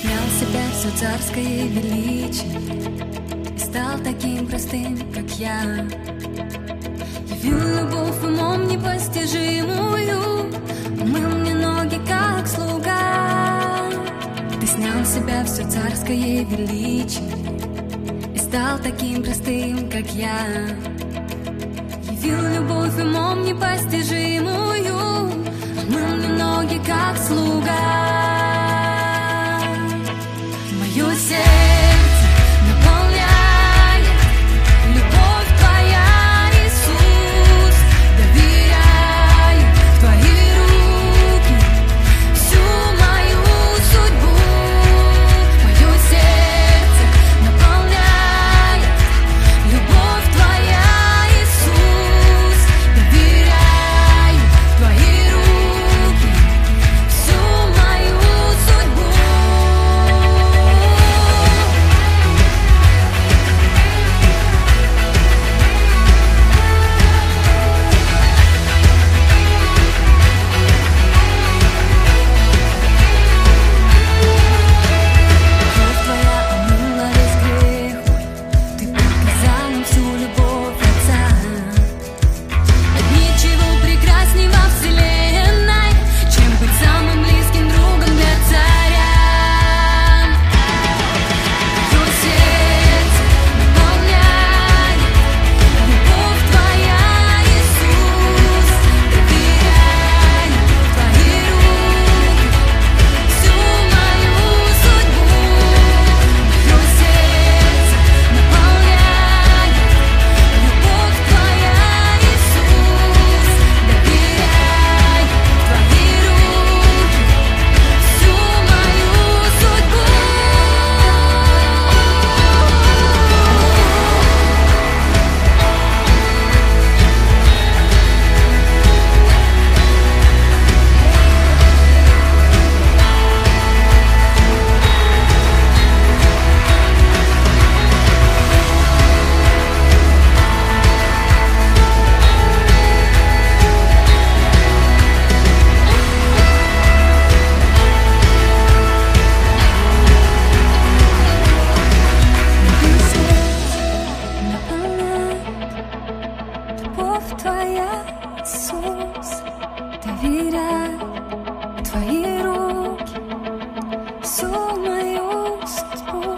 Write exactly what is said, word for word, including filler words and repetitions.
Снял с себя все царское величие и стал таким простым, как я. Явил любовь умом непостижимую, умыл мне ноги, как слуга. Ты снял с себя все царское величие и стал таким простым, как я. Явил любовь умом непостижимую, умыл мне ноги, как слуга. Мое сердце наполняет любовь Твоя, Иисус. Доверяю в Твои руки всю мою судьбу. Мое сердце наполняет любовь Твоя, Иисус. Доверяю в Твои руки всю мою судьбу. Кровь Твоя омыла весь грех мой, Ты показал мне всю любовь Отца. Нет ничего прекрасней во вселенной, чем быть самым близким другом для царя. Мое сердце наполняет любовь Твоя, Иисус. Доверяю в Твои руки всю мою судьбу. Мое сердце наполняет любовь Твоя, Иисус. Доверяю в Твои руки всю мою судьбу. Любовь Твоя, Иисус, доверяю в Твои руки всю мою судьбу.